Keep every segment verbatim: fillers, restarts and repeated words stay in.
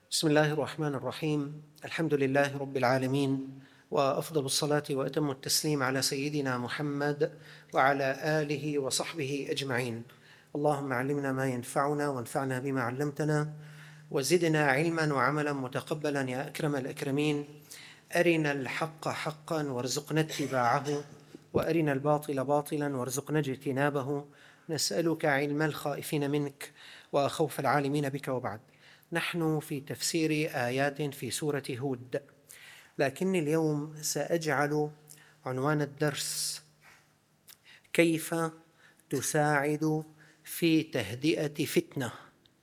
بسم الله الرحمن الرحيم. الحمد لله رب العالمين، وأفضل الصلاة وأتم التسليم على سيدنا محمد وعلى آله وصحبه أجمعين. اللهم علمنا ما ينفعنا وانفعنا بما علمتنا، وزدنا علما وعملا متقبلا يا أكرم الأكرمين. أرنا الحق حقا وارزقنا اتباعه، وأرنا الباطل باطلا وارزقنا اجتنابه. نسألك علم الخائفين منك وخوف العالمين بك. وبعد، نحن في تفسير آيات في سورة هود، لكني اليوم سأجعل عنوان الدرس كيف تساعد في تهدئة فتنة.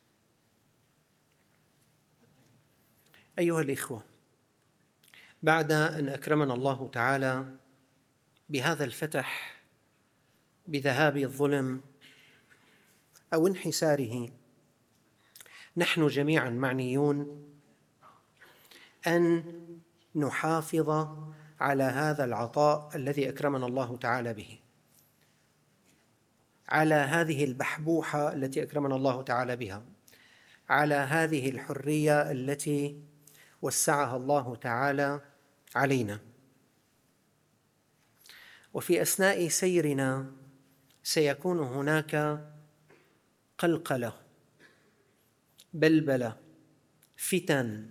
أيها الإخوة، بعد أن أكرمنا الله تعالى بهذا الفتح بذهاب الظلم أو انحساره، نحن جميعا معنيون أن نحافظ على هذا العطاء الذي أكرمنا الله تعالى به، على هذه البحبوحة التي أكرمنا الله تعالى بها، على هذه الحرية التي وسعها الله تعالى علينا. وفي أثناء سيرنا سيكون هناك قلقلة، بلبلة، فتن،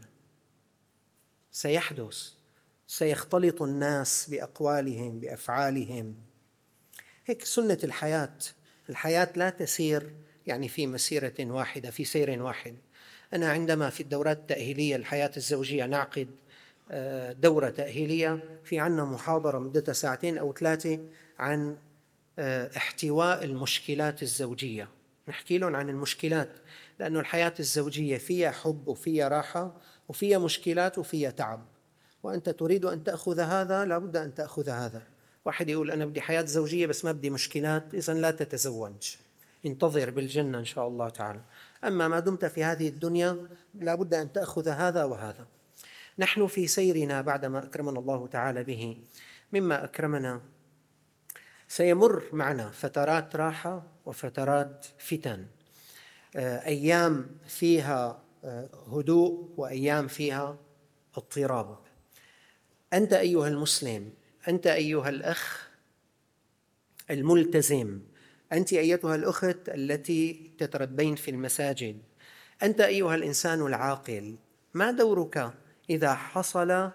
سيحدث، سيختلط الناس بأقوالهم بأفعالهم. هيك سنة الحياة. الحياة لا تسير يعني في مسيرة واحدة، في سير واحد. أنا عندما في الدورات التأهيلية الحياة الزوجية نعقد دورة تأهيلية، في عنا محاضرة مدتها ساعتين أو ثلاثة عن احتواء المشكلات الزوجية. نحكي لهم عن المشكلات، لأن الحياة الزوجية فيها حب وفيها راحة وفيها مشكلات وفيها تعب، وأنت تريد أن تأخذ هذا لابد أن تأخذ هذا. واحد يقول أنا بدي حياة زوجية بس ما بدي مشكلات، إذن لا تتزوج، انتظر بالجنة إن شاء الله تعالى. أما ما دمت في هذه الدنيا لابد أن تأخذ هذا وهذا. نحن في سيرنا بعدما أكرمنا الله تعالى به مما أكرمنا، سيمر معنا فترات راحة وفترات فتن، أيام فيها هدوء وأيام فيها اضطراب. أنت أيها المسلم، أنت أيها الأخ الملتزم، أنت أيتها الأخت التي تتربين في المساجد، أنت أيها الإنسان العاقل، ما دورك إذا حصل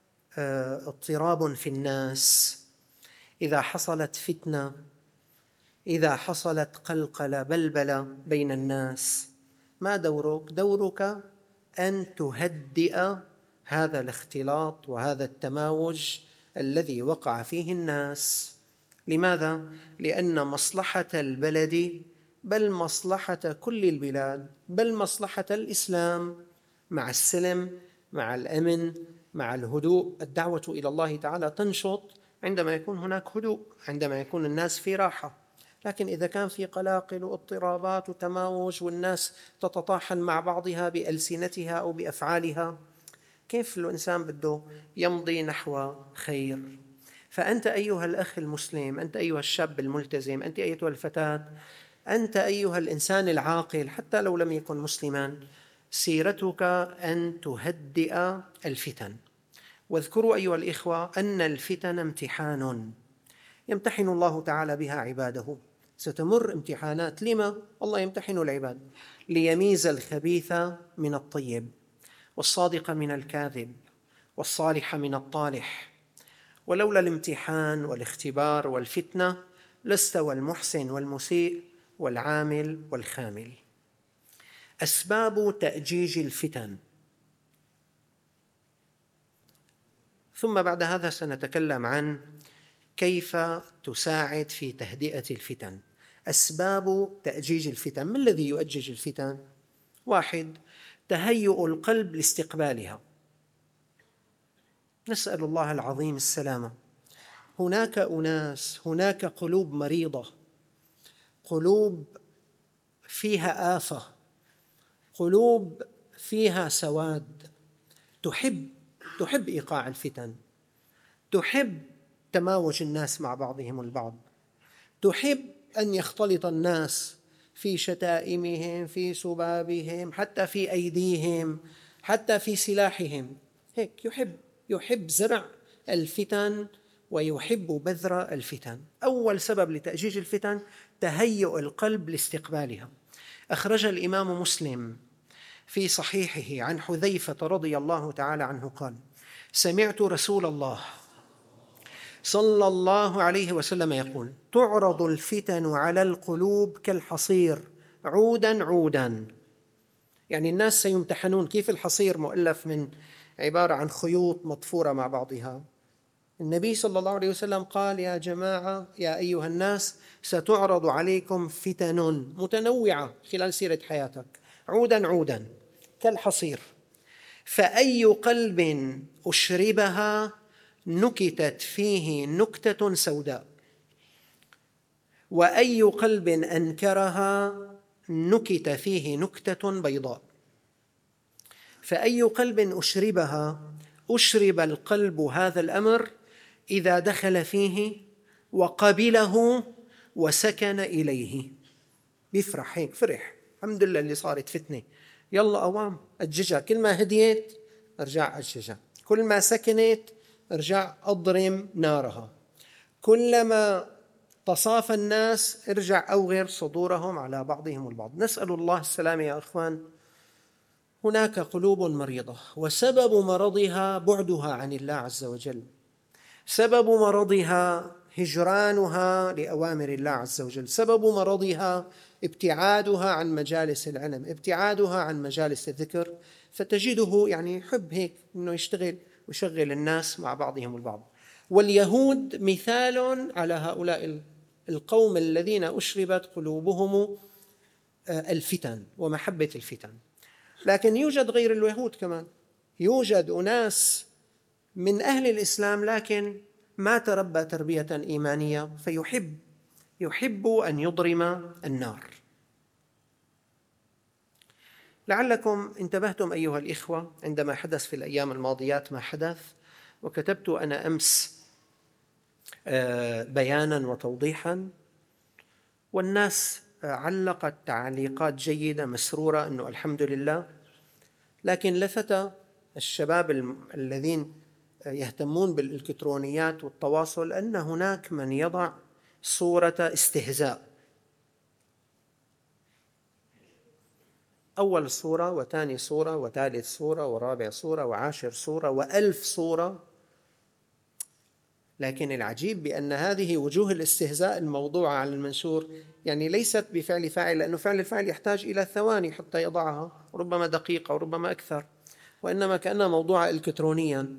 اضطراب في الناس، إذا حصلت فتنة، إذا حصلت قلقلة بلبلة بين الناس؟ ما دورك؟ دورك أن تهدئ هذا الاختلاط وهذا التماوج الذي وقع فيه الناس. لماذا؟ لأن مصلحة البلد، بل مصلحة كل البلاد، بل مصلحة الإسلام مع السلم، مع الأمن، مع الهدوء. الدعوة إلى الله تعالى تنشط عندما يكون هناك هدوء، عندما يكون الناس في راحة. لكن إذا كان في قلاقل واضطرابات وتماوج والناس تتطاحن مع بعضها بألسنتها أو بأفعالها، كيف الإنسان بده يمضي نحو خير؟ فأنت أيها الأخ المسلم، أنت أيها الشاب الملتزم، أنت أيتها الفتاة، أنت أيها الإنسان العاقل حتى لو لم يكن مسلما، سيرتك أن تهدئ الفتن. واذكروا أيها الإخوة أن الفتن امتحان يمتحن الله تعالى بها عباده. ستمر امتحانات. لما؟ الله يمتحن العباد ليميز الخبيث من الطيب، والصادق من الكاذب، والصالح من الطالح. ولولا الامتحان والاختبار والفتنة لاستوى المحسن والمسيء والعامل والخامل. أسباب تأجيج الفتن، ثم بعد هذا سنتكلم عن كيف تساعد في تهدئة الفتن. أسباب تأجيج الفتن، ما الذي يؤجج الفتن؟ واحد، تهيؤ القلب لاستقبالها. نسأل الله العظيم السلامة. هناك أناس، هناك قلوب مريضة، قلوب فيها آفة، قلوب فيها سواد، تحب تحب إيقاع الفتن، تحب تماوج الناس مع بعضهم البعض، تحب أن يختلط الناس في شتائمهم، في سبابهم، حتى في أيديهم، حتى في سلاحهم هيك يحب يحب زرع الفتن ويحب بذر الفتن. أول سبب لتأجيج الفتن تهيؤ القلب لاستقبالها. أخرج الإمام مسلم في صحيحه عن حذيفة رضي الله تعالى عنه قال: سمعت رسول الله صلى الله عليه وسلم يقول: تعرض الفتن على القلوب كالحصير عودا عودا. يعني الناس سيمتحنون. كيف الحصير مؤلف من عبارة عن خيوط مضفورة مع بعضها. النبي صلى الله عليه وسلم قال: يا جماعة، يا أيها الناس، ستعرض عليكم فتن متنوعة خلال سيرة حياتك عودا عودا كالحصير، فأي قلب أشربها نكتت فيه نكتة سوداء، وأي قلب أنكرها نكت فيه نكتة بيضاء. فأي قلب أشربها، أشرب القلب هذا الأمر إذا دخل فيه وقبله وسكن إليه. بيفرح هيك، فرح الحمد لله اللي صارت فتنة، يلا أوام أججها. كل ما هديت أرجع أججها، كل ما سكنت أرجع أضرم نارها، كلما تصافى الناس ارجع أوغر صدورهم على بعضهم البعض. نسأل الله السلامة يا أخوان. هناك قلوب مريضة، وسبب مرضها بعدها عن الله عز وجل، سبب مرضها هجرانها لأوامر الله عز وجل، سبب مرضها ابتعادها عن مجالس العلم، ابتعادها عن مجالس الذكر. فتجده يعني يحب هيك أنه يشتغل ويشغل الناس مع بعضهم البعض. واليهود مثال على هؤلاء القوم الذين أشربت قلوبهم الفتن ومحبة الفتن. لكن يوجد غير اليهود كمان، يوجد أناس من أهل الإسلام لكن ما تربى تربية إيمانية، فيحب يحب أن يضرم النار. لعلكم انتبهتم أيها الإخوة عندما حدث في الأيام الماضيات ما حدث، وكتبت أنا أمس بيانا وتوضيحا، والناس علقت تعليقات جيدة مسرورة أنه الحمد لله. لكن لفت الشباب الذين يهتمون بالإلكترونيات والتواصل أن هناك من يضع صورة استهزاء، أول صورة وثاني صورة وثالث صورة ورابع صورة وعاشر صورة وألف صورة. لكن العجيب بأن هذه وجوه الاستهزاء الموضوعة على المنشور يعني ليست بفعل فاعل، لأنه فعل الفاعل يحتاج إلى ثواني حتى يضعها، ربما دقيقة وربما أكثر، وإنما كأنها موضوعة إلكترونيا.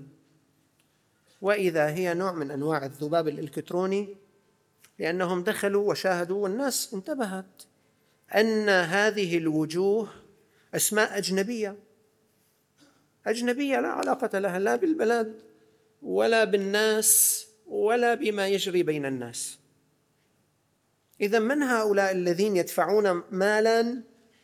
وإذا هي نوع من أنواع الذباب الإلكتروني، لأنهم دخلوا وشاهدوا والناس انتبهت أن هذه الوجوه أسماء أجنبية أجنبية لا علاقة لها لا بالبلد ولا بالناس ولا بما يجري بين الناس. إذن من هؤلاء الذين يدفعون مالا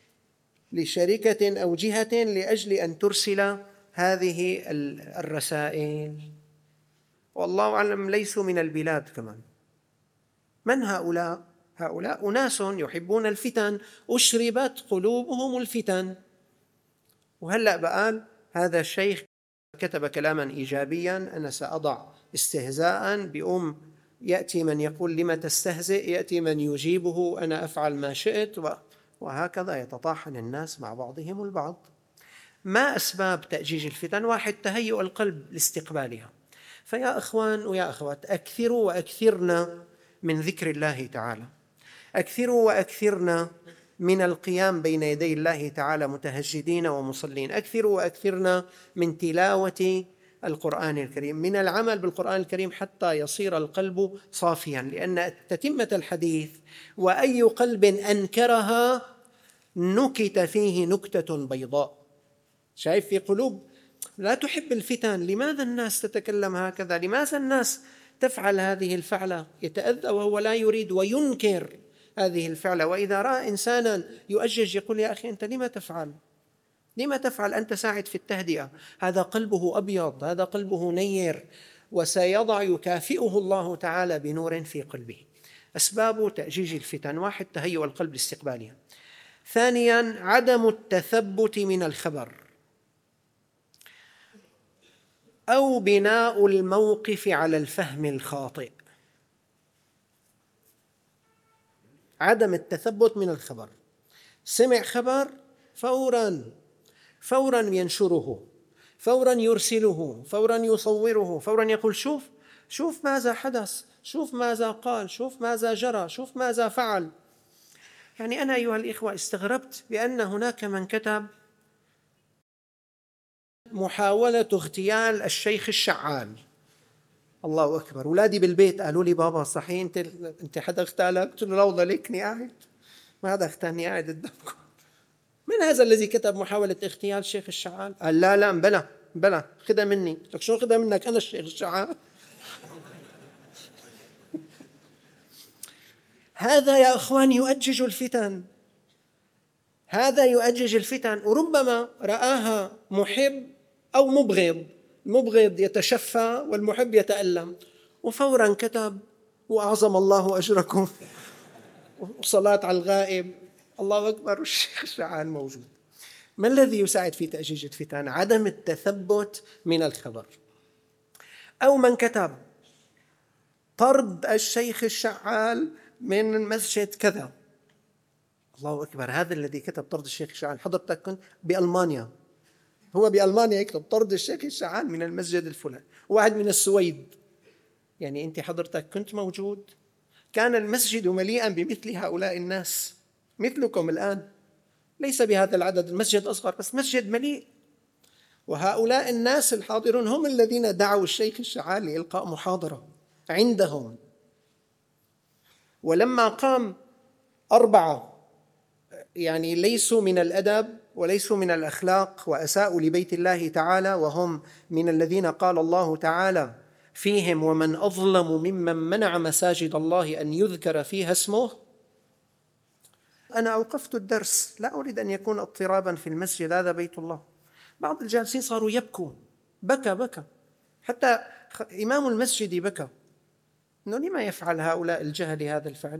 لشركة أو جهة لأجل أن ترسل هذه الرسائل؟ والله أعلم ليسوا من البلاد كمان. من هؤلاء؟ هؤلاء أناس يحبون الفتن، أشربت قلوبهم الفتن. وهلأ بقال هذا الشيخ كتب كلاما إيجابيا: أنا سأضع استهزاء بأم، يأتي من يقول لما تستهزئ، يأتي من يجيبه أنا أفعل ما شئت، وهكذا يتطاحن الناس مع بعضهم البعض. ما أسباب تأجيج الفتن؟ واحد، تهيؤ القلب لاستقبالها. فيا أخوان ويا أخوات، أكثروا وأكثرنا من ذكر الله تعالى، أكثروا وأكثرنا من القيام بين يدي الله تعالى متهجدين ومصلين، أكثروا وأكثرنا من تلاوة القرآن الكريم، من العمل بالقرآن الكريم حتى يصير القلب صافيا، لأن تتمة الحديث: وأي قلب أنكرها نكت فيه نكتة بيضاء. شايف في قلوب لا تحب الفتن. لماذا الناس تتكلم هكذا؟ لماذا الناس تفعل هذه الفعلة؟ يتأذى وهو لا يريد وينكر هذه الفعلة. وإذا رأى إنسانا يؤجج يقول: يا أخي أنت لما تفعل؟ لما تفعل؟ أنت ساعد في التهدئة. هذا قلبه أبيض، هذا قلبه نير، وسيضع يكافئه الله تعالى بنور في قلبه. أسباب تأجيج الفتن: واحد، تهيؤ القلب لاستقبالها. ثانيا، عدم التثبت من الخبر. أو بناء الموقف على الفهم الخاطئ. عدم التثبت من الخبر، سمع خبر فوراً فوراً ينشره، فوراً يرسله، فوراً يصوره، فوراً يقول شوف شوف ماذا حدث، شوف ماذا قال، شوف ماذا جرى، شوف ماذا فعل. يعني أنا أيها الإخوة استغربت بأن هناك من كتب محاولة اغتيال الشيخ الشعال. الله أكبر. أولادي بالبيت قالوا لي بابا صحيح أنت أنت حدا اغتالك؟ قلت له لا والله ليكني قاعد، ما حدا اغتالني، قاعد قدامكم. من هذا الذي كتب محاولة اغتيال الشيخ الشعال؟ قال لا لا بلا بلا خدها مني. لك شو خدها منك أنا الشيخ الشعال؟ هذا يا أخوان يؤجج الفتن، هذا يؤجج الفتن، وربما رآها محب أو مبغض، المبغض يتشفى والمحب يتألم، وفورا كتب وأعظم الله أجركم وصلاة على الغائب، الله أكبر، والشيخ الشعال موجود. ما الذي يساعد في تأجيج الفتن؟ عدم التثبت من الخبر. أو من كتب طرد الشيخ الشعال من مسجد كذا. الله أكبر، هذا الذي كتب طرد الشيخ الشعال حضرتك كنت بألمانيا، هو بألمانيا يكتب طرد الشيخ الشعال من المسجد الفلاني، واحد من السويد، يعني أنت حضرتك كنت موجود؟ كان المسجد مليئا بمثل هؤلاء الناس، مثلكم الآن، ليس بهذا العدد، المسجد أصغر بس مسجد مليء. وهؤلاء الناس الحاضرون هم الذين دعوا الشيخ الشعال لإلقاء محاضرة عندهم. ولما قام أربعة يعني ليسوا من الأدب وليسوا من الأخلاق وأساءوا لبيت الله تعالى، وهم من الذين قال الله تعالى فيهم ومن أظلم ممن منع مساجد الله أن يذكر فيها اسمه، أنا أوقفت الدرس، لا أريد أن يكون اضطرابا في المسجد، هذا بيت الله. بعض الجالسين صاروا يبكوا، بكى بكى حتى إمام المسجد بكى، إنه لما يفعل هؤلاء الجهل هذا الفعل؟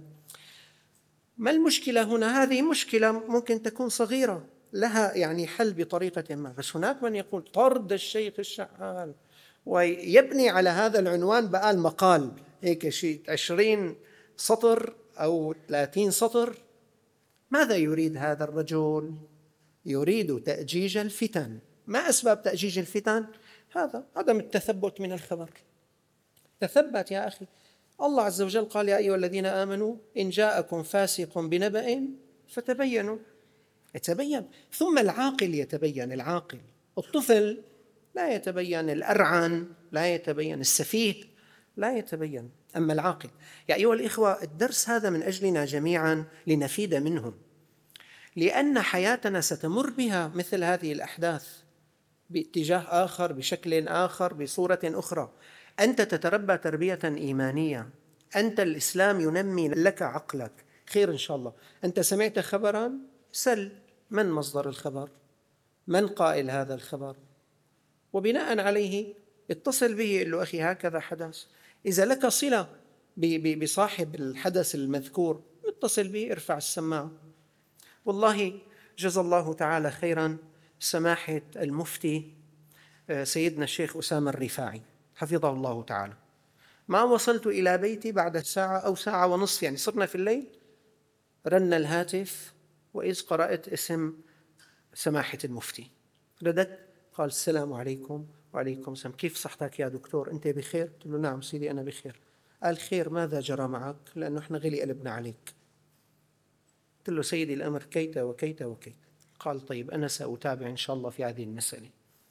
ما المشكلة هنا؟ هذه مشكلة ممكن تكون صغيرة لها يعني حل بطريقة ما، بس هناك من يقول طرد الشيخ الشعال ويبني على هذا العنوان بقى المقال هيك شيء عشرين سطر أو ثلاثين سطر. ماذا يريد هذا الرجل؟ يريد تأجيج الفتن. ما أسباب تأجيج الفتن؟ هذا عدم التثبت من الخبر. تثبت يا أخي، الله عز وجل قال يا أيها الذين آمنوا إن جاءكم فاسق بنبأ فتبينوا، يتبين. ثم العاقل يتبين، العاقل، الطفل لا يتبين، الأرعن لا يتبين، السفيه لا يتبين، أما العاقل. يا أيها الإخوة، الدرس هذا من أجلنا جميعا لنفيد منهم، لأن حياتنا ستمر بها مثل هذه الأحداث باتجاه آخر، بشكل آخر، بصورة أخرى. أنت تتربى تربية إيمانية، أنت الإسلام ينمي لك عقلك، خير إن شاء الله. أنت سمعت خبرا، سل من مصدر الخبر، من قائل هذا الخبر، وبناء عليه اتصل به، قل له أخي هكذا حدث. إذا لك صلة بصاحب الحدث المذكور اتصل به، ارفع السماعة. والله جزا الله تعالى خيرا سماحة المفتي سيدنا الشيخ أسامة الرفاعي حفظه الله تعالى، ما وصلت إلى بيتي بعد ساعة أو ساعة ونصف، يعني صرنا في الليل، رن الهاتف وإذ قرأت اسم سماحة المفتي، ردت قال السلام عليكم. وعليكم السلام، كيف صحتك يا دكتور، أنت بخير؟ قلت له نعم سيدي أنا بخير. قال خير، ماذا جرى معك؟ لأنه إحنا غلي قلبنا عليك. قلت له سيدي الأمر كيت وكيت وكيت. قال طيب أنا سأتابع إن شاء الله في هذه المسألة.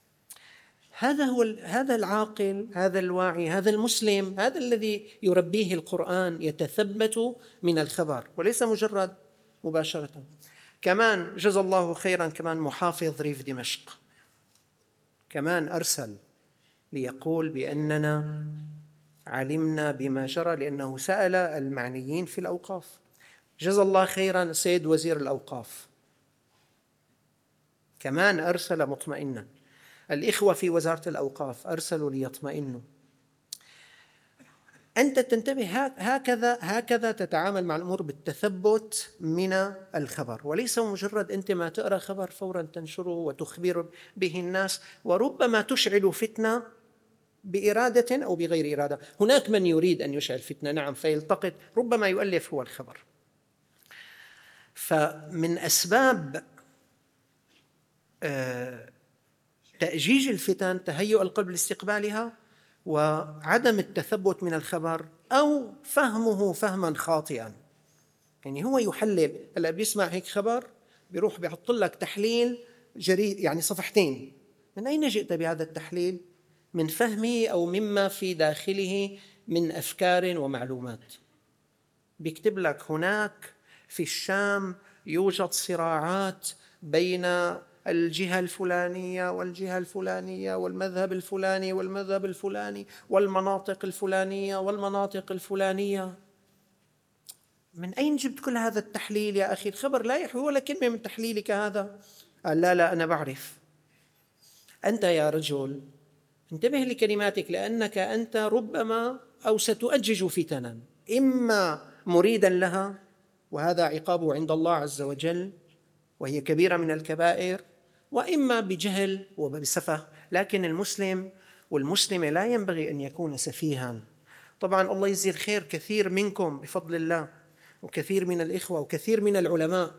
هذا هو هذا العاقل، هذا الواعي، هذا المسلم، هذا الذي يربيه القرآن، يتثبت من الخبر وليس مجرد مباشرة. كمان جزا الله خيرا كمان محافظ ريف دمشق كمان أرسل ليقول بأننا علمنا بما جرى، لأنه سأل المعنيين في الأوقاف. جزا الله خيرا السيد وزير الأوقاف كمان أرسل مطمئنا. الإخوة في وزارة الأوقاف أرسلوا ليطمئنوا. أنت تنتبه، هكذا هكذا تتعامل مع الأمور بالتثبت من الخبر، وليس مجرد أنت ما تقرأ خبر فورا تنشره وتخبر به الناس، وربما تشعل فتنة بإرادة أو بغير إرادة. هناك من يريد أن يشعل فتنة، نعم، فيلتقط، ربما يؤلف هو الخبر. فمن أسباب تأجيج الفتن تهيؤ القلب لاستقبالها، وعدم التثبت من الخبر أو فهمه فهما خاطئا. يعني هو يحلل، هلا بيسمع هيك خبر بيروح بيحط لك تحليل جريء يعني صفحتين، من أين جئت بهذا التحليل؟ من فهمه أو مما في داخله من أفكار ومعلومات. بيكتب لك هناك في الشام يوجد صراعات بين الجهة الفلانية والجهة الفلانية والمذهب الفلاني والمذهب الفلاني والمناطق الفلانية والمناطق الفلانية. من أين جبت كل هذا التحليل يا أخي؟ الخبر لا يحوي ولا كلمة من تحليلك هذا. قال لا لا أنا بعرف. أنت يا رجل انتبه لكلماتك، لأنك أنت ربما أو ستؤجج فتنا، إما مريدا لها وهذا عقابه عند الله عز وجل وهي كبيرة من الكبائر، وإما بجهل وبسفه. لكن المسلم والمسلمة لا ينبغي أن يكون سفيها. طبعا الله يجزي الخير كثير منكم بفضل الله، وكثير من الإخوة وكثير من العلماء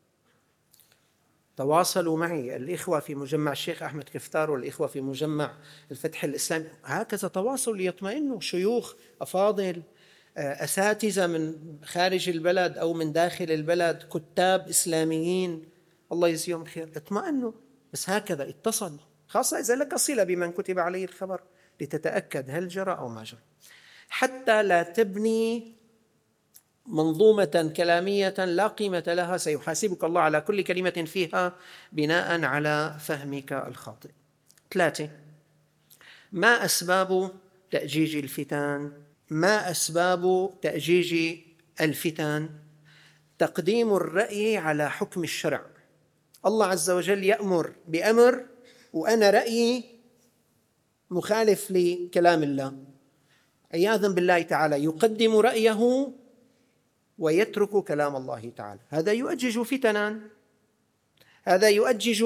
تواصلوا معي، الإخوة في مجمع الشيخ أحمد كفتار والإخوة في مجمع الفتح الإسلامي، هكذا تواصل ليطمئنوا، شيوخ أفاضل، أساتذة من خارج البلد أو من داخل البلد، كتاب إسلاميين، الله يجزيهم خير، اطمئنوا. بس هكذا اتصل، خاصة إذا لك صلة بمن كتب عليه الخبر، لتتأكد هل جرى أو ما جرى، حتى لا تبني منظومة كلامية لا قيمة لها، سيحاسبك الله على كل كلمة فيها بناء على فهمك الخاطئ. ثلاثة، ما أسباب تأجيج الفتن؟ ما أسباب تأجيج الفتن؟ تقديم الرأي على حكم الشرع. الله عز وجل يأمر بأمر وأنا رأيي مخالف لكلام الله، عياذا بالله تعالى يقدم رأيه ويترك كلام الله تعالى. هذا يؤجج فتنا، هذا يؤجج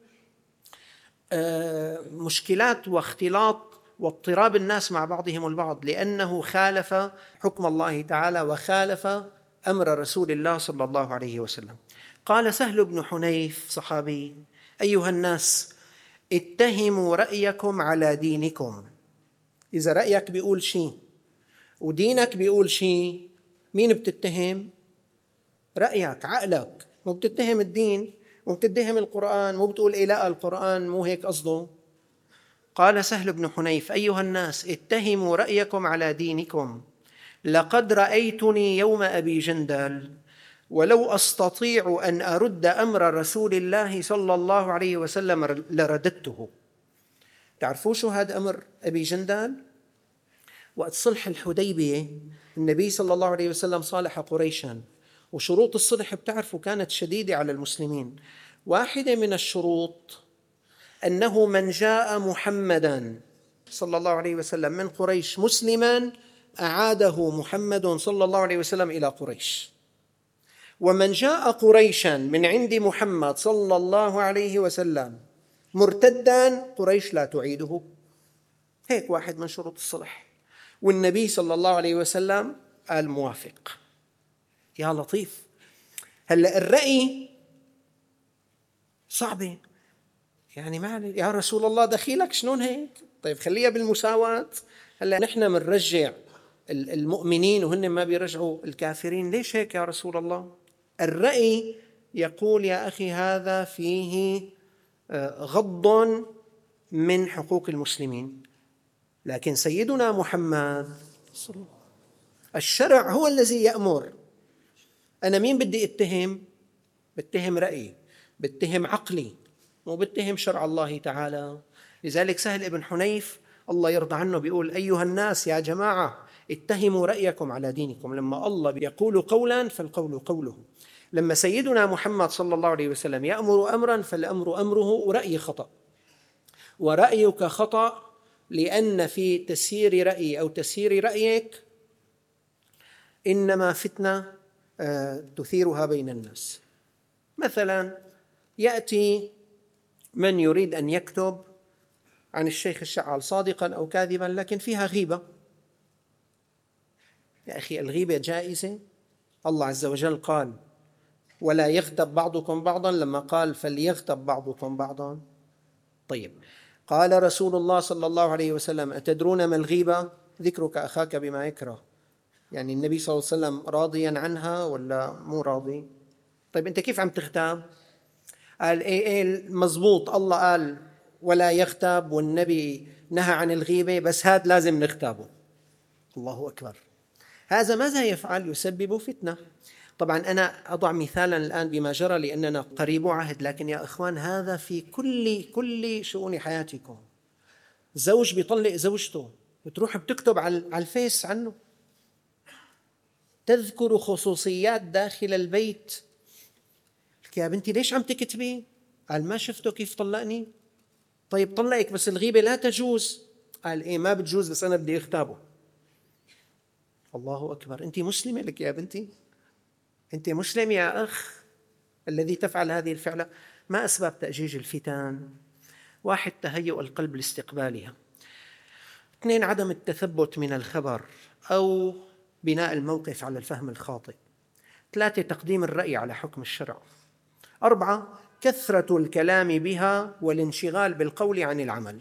مشكلات واختلاط واضطراب الناس مع بعضهم البعض، لأنه خالف حكم الله تعالى وخالف أمر رسول الله صلى الله عليه وسلم. قال سهل بن حنيف صحابي: أيها الناس اتهموا رأيكم على دينكم. إذا رأيك بيقول شيء ودينك بيقول شيء، مين بتتهم؟ رأيك، عقلك، مو بتتهم الدين، مو بتتهم القرآن، مو بتقول إيه لا القرآن مو هيك قصده. قال سهل بن حنيف: أيها الناس اتهموا رأيكم على دينكم، لقد رأيتني يوم أبي جندل ولو أستطيع أن أرد أمر رسول الله صلى الله عليه وسلم لرددته. تعرفوا شو هذا أمر أبي جندل؟ وقت صلح الحديبية النبي صلى الله عليه وسلم صالح قريشا، وشروط الصلح بتعرفوا كانت شديدة على المسلمين. واحدة من الشروط أنه من جاء محمدا صلى الله عليه وسلم من قريش مسلما أعاده محمد صلى الله عليه وسلم إلى قريش، ومن جاء قريشا من عند محمد صلى الله عليه وسلم مرتدا قريش لا تعيده. هيك واحد من شروط الصلح، والنبي صلى الله عليه وسلم قال موافق. يا لطيف. هلأ الرأي صعبة، يعني ما يا رسول الله دخيلك شلون هيك؟ طيب خليها بالمساواة. هلأ نحن بنرجع المؤمنين وهن ما بيرجعوا الكافرين، ليش هيك يا رسول الله؟ الرأي يقول يا أخي هذا فيه غض من حقوق المسلمين، لكن سيدنا محمد الشرع هو الذي يأمر. أنا مين بدي اتهم؟ بتهم رأيي، بتهم عقلي، مو بتهم شرع الله تعالى. لذلك سهل ابن حنيف الله يرضى عنه بيقول: أيها الناس يا جماعة اتهموا رأيكم على دينكم. لما الله يقول قولا فالقول قوله، لما سيدنا محمد صلى الله عليه وسلم يأمر أمرا فالأمر أمره، ورأي خطأ ورأيك خطأ، لأن في تسيير رأيي أو تسيير رأيك إنما فتنة تثيرها بين الناس. مثلا يأتي من يريد أن يكتب عن الشيخ الشعال صادقا أو كاذبا لكن فيها غيبة. يا أخي الغيبة جائزة. الله عز وجل قال ولا يغتب بعضكم بعضا لما قال فليغتب بعضكم بعضا. طيب، قال رسول الله صلى الله عليه وسلم أتدرون ما الغيبة؟ ذكرك أخاك بما يكره. يعني النبي صلى الله عليه وسلم راضيا عنها ولا مو راضي؟ طيب أنت كيف عم تغتاب؟ قال إيه إيه مزبوط، الله قال ولا يغتاب والنبي نهى عن الغيبة، بس هذا لازم نغتابه. الله أكبر. هذا ماذا يفعل؟ يسبب فتنة. طبعا أنا أضع مثالا الآن بما جرى لأننا قريبو عهد، لكن يا إخوان هذا في كل كل شؤون حياتكم. زوج بيطلق زوجته بتروح بتكتب على الفيس عنه، تذكر خصوصيات داخل البيت. يا بنتي ليش عم تكتبي؟ قال ما شفته كيف طلقني. طيب طلقك بس الغيبة لا تجوز. قال إيه ما بتجوز بس أنا بدي أغتابه. الله أكبر. أنت مسلمة لك يا بنتي؟ أنت مسلم يا أخ الذي تفعل هذه الفعلة؟ ما أسباب تأجيج الفتن؟ واحد، تهيؤ القلب لاستقبالها. اثنين، عدم التثبت من الخبر أو بناء الموقف على الفهم الخاطئ. ثلاثة، تقديم الرأي على حكم الشرع. أربعة، كثرة الكلام بها والانشغال بالقول عن العمل.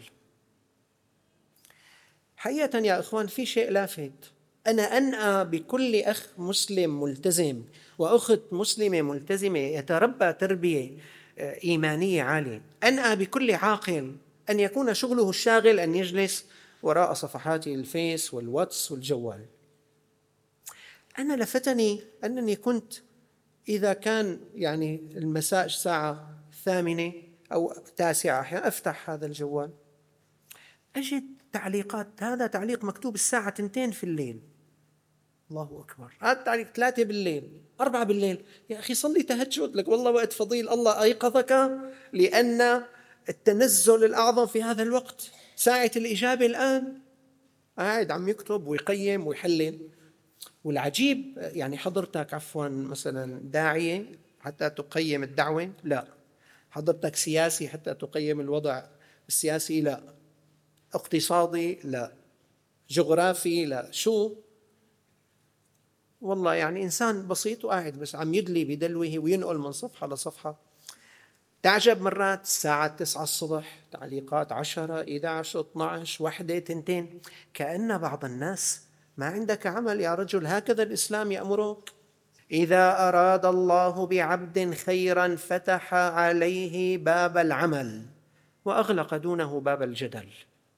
حقيقة يا إخوان في شيء لافت، أنا أنأى بكل أخ مسلم ملتزم وأخت مسلمة ملتزمة يتربى تربية إيمانية عالية، أنأى بكل عاقل أن يكون شغله الشاغل أن يجلس وراء صفحات الفيس والواتس والجوال. أنا لفتني أنني كنت إذا كان يعني المساء الساعة الثامنة أو تاسعة أحيانا أفتح هذا الجوال أجد تعليقات، هذا تعليق مكتوب الساعة تنتين في الليل. الله أكبر. هذا تعليق ثلاثة بالليل، أربعة بالليل. يا أخي صلي تهجد لك والله وقت فضيل، الله أيقظك لأن التنزل الأعظم في هذا الوقت، ساعة الإجابة الآن. قاعد عم يكتب ويقيم ويحلل. والعجيب يعني حضرتك عفوا مثلا داعية حتى تقيم الدعوة؟ لا. حضرتك سياسي حتى تقيم الوضع السياسي؟ لا. اقتصادي؟ لا. جغرافي؟ لا. شو؟ والله يعني إنسان بسيط وقاعد بس عم يدلي بدلوه وينقل من صفحة لصفحة. تعجب مرات الساعة تسعة الصبح تعليقات عشرة، إحدى عشر، اثني عشر، واحدة، تنتين. كأن بعض الناس ما عندك عمل يا رجل. هكذا الإسلام يأمرك. إذا أراد الله بعبد خيرا فتح عليه باب العمل وأغلق دونه باب الجدل.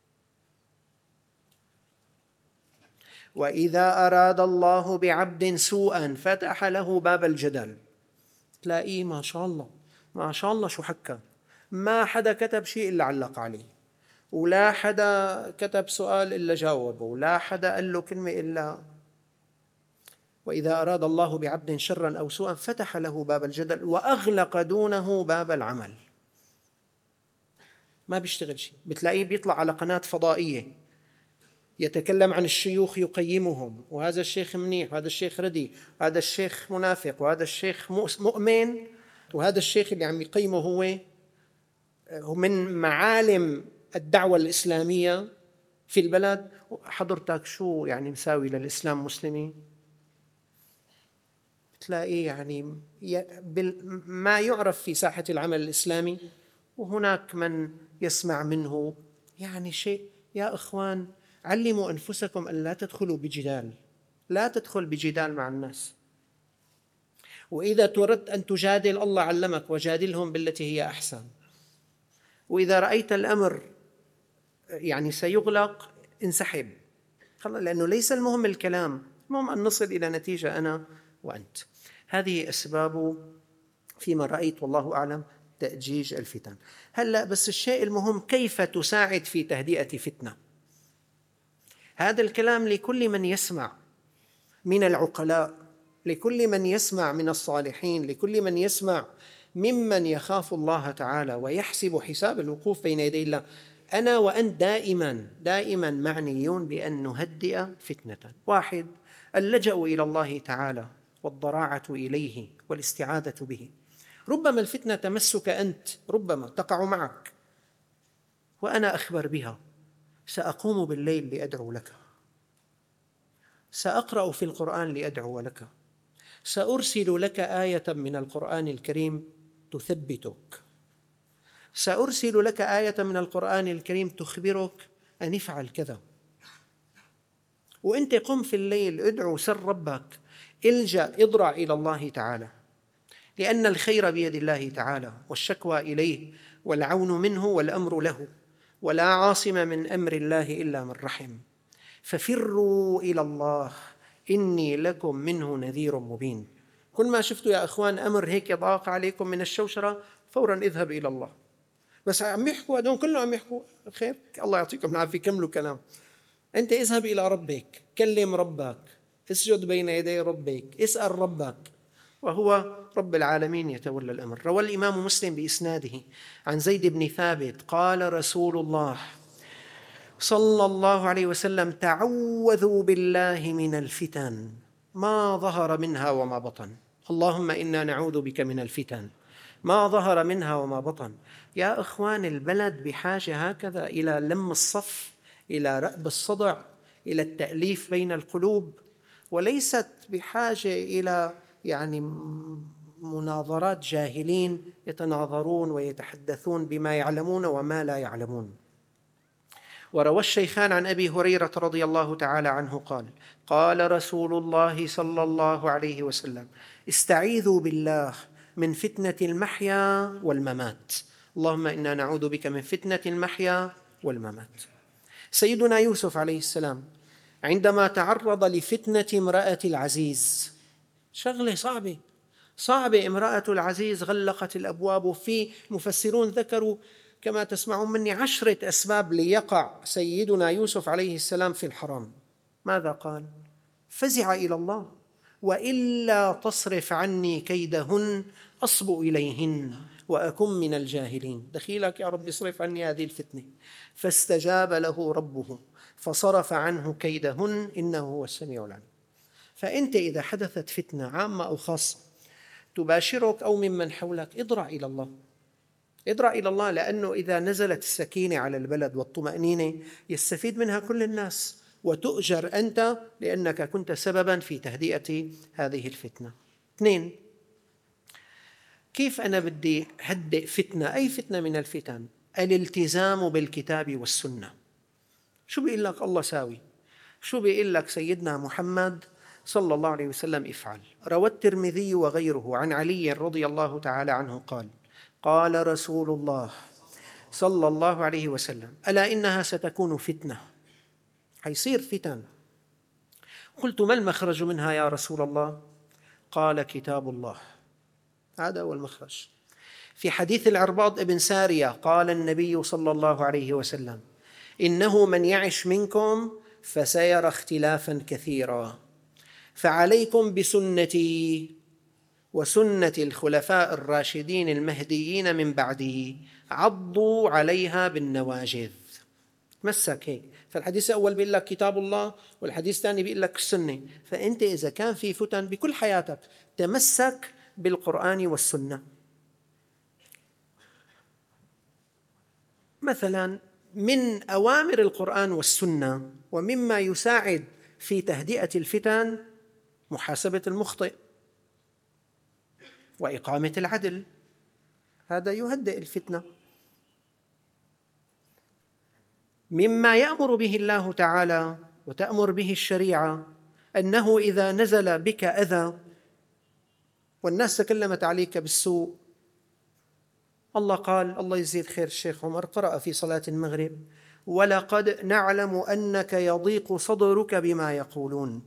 وإذا أراد الله بعبد سوءا فتح له باب الجدل. تلاقيه ما شاء الله ما شاء الله شو حكى، ما حدا كتب شيء إلا علق عليه، ولا حدا كتب سؤال إلا جاوبه، ولا حدا قال له كلمة إلا. وإذا أراد الله بعبد شرا أو سوءا فتح له باب الجدل وأغلق دونه باب العمل. ما بيشتغل شيء. بتلاقيه بيطلع على قناة فضائية يتكلم عن الشيوخ يقيمهم، وهذا الشيخ منيح وهذا الشيخ ردي وهذا الشيخ منافق وهذا الشيخ مؤمن، وهذا الشيخ اللي عم يقيمه هو من معالم الدعوة الإسلامية في البلد. حضرتك شو يعني مساوي للإسلام مسلمين؟ تلاقيه يعني ما يعرف في ساحة العمل الإسلامي، وهناك من يسمع منه يعني شيء. يا إخوان علموا أنفسكم أن لا تدخلوا بجدال، لا تدخل بجدال مع الناس. وإذا تردت أن تجادل الله علمك وجادلهم بالتي هي أحسن. وإذا رأيت الأمر يعني سيغلق انسحب، لأنه ليس المهم الكلام، المهم أن نصل إلى نتيجة أنا وأنت. هذه أسباب فيما رأيت والله أعلم تأجيج الفتن. هلأ بس الشيء المهم كيف تساعد في تهدئة فتنة. هذا الكلام لكل من يسمع من العقلاء، لكل من يسمع من الصالحين، لكل من يسمع ممن يخاف الله تعالى ويحسب حساب الوقوف بين يدي الله. أنا وأنت دائما دائما معنيون بأن نهدئ فتنة. واحد، اللجأ إلى الله تعالى والضراعة إليه والاستعاذة به. ربما الفتنة تمسك أنت، ربما تقع معك، وأنا أخبر بها، سأقوم بالليل لأدعو لك، سأقرأ في القرآن لأدعو لك، سأرسل لك آية من القرآن الكريم تثبتك، سأرسل لك آية من القرآن الكريم تخبرك أن افعل كذا. وأنت قم في الليل ادعو، سر ربك، الجأ، اضرع إلى الله تعالى، لأن الخير بيد الله تعالى، والشكوى إليه، والعون منه، والأمر له، ولا عاصم من أمر الله إلا من رحم، ففروا إلى الله إني لكم منه نذير مبين. كل ما شفتوا يا أخوان أمر هيك ضاق عليكم من الشوشرة، فورا اذهب إلى الله. بس عم يحكوا هذول كلهم عم يحكوا خير، الله يعطيكم العافية، كملوا كلام. أنت اذهب إلى ربك، كلم ربك، اسجد بين يدي ربك، اسأل ربك، وهو رب العالمين يتولى الأمر. روى الإمام مسلم بإسناده عن زيد بن ثابت قال رسول الله صلى الله عليه وسلم: تعوذوا بالله من الفتن ما ظهر منها وما بطن. اللهم إنا نعوذ بك من الفتن ما ظهر منها وما بطن. يا إخوان، البلد بحاجة هكذا إلى لم الصف، إلى رأب الصدع، إلى التأليف بين القلوب، وليست بحاجة إلى يعني مناظرات جاهلين يتناظرون ويتحدثون بما يعلمون وما لا يعلمون. وروى الشيخان عن أبي هريرة رضي الله تعالى عنه قال: قال رسول الله صلى الله عليه وسلم: استعيذوا بالله من فتنة المحيا والممات. اللهم إنا نعوذ بك من فتنة المحيا والممات. سيدنا يوسف عليه السلام عندما تعرض لفتنة امرأة العزيز، شغلة صعبة صعبة، امرأة العزيز غلقت الأبواب، وفي مفسرون ذكروا كما تسمعون مني عشرة أسباب ليقع سيدنا يوسف عليه السلام في الحرام. ماذا قال؟ فزع إلى الله: وإلا تصرف عني كيدهن أصب إليهن وأكن من الجاهلين. دخيلك يا رب اصرف عني هذه الفتنة. فاستجاب له ربه فصرف عنه كيدهن إنه هو السميع العليم. فأنت إذا حدثت فتنة عامة أو خاصة تباشرك أو ممن حولك، اضرع إلى الله، اضرع إلى الله، لأنه إذا نزلت السكينة على البلد والطمأنينة يستفيد منها كل الناس، وتؤجر أنت لأنك كنت سببا في تهدئة هذه الفتنة. اثنين، كيف أنا بدي هدئ فتنة، أي فتنة من الفتن؟ الالتزام بالكتاب والسنة. شو بيقول لك الله ساوي؟ شو بيقول لك سيدنا محمد صلى الله عليه وسلم افعل؟ روى الترمذي وغيره عن علي رضي الله تعالى عنه قال: قال رسول الله صلى الله عليه وسلم: ألا إنها ستكون فتنة، حيصير فتن. قلت: ما المخرج منها يا رسول الله؟ قال: كتاب الله، هذا هو المخرج. في حديث العرباض ابن سارية قال النبي صلى الله عليه وسلم: إنه من يعش منكم فسيرى اختلافا كثيرا، فعليكم بسنتي وسنة الخلفاء الراشدين المهديين من بعدي، عضوا عليها بالنواجذ. مسك هيك. فالحديث الأول بيقول لك كتاب الله، والحديث الثاني بيقول لك السنة. فأنت إذا كان في فتن بكل حياتك تمسك بالقرآن والسنة. مثلا من أوامر القرآن والسنة ومما يساعد في تهدئة الفتن محاسبة المخطئ وإقامة العدل، هذا يهدئ الفتنة. مما يأمر به الله تعالى وتأمر به الشريعة أنه إذا نزل بك أذى والناس تكلمت عليك بالسوء، الله قال، الله يزيد خير الشيخ عمر قرأ في صلاة المغرب: ولقد نعلم أنك يضيق صدرك بما يقولون.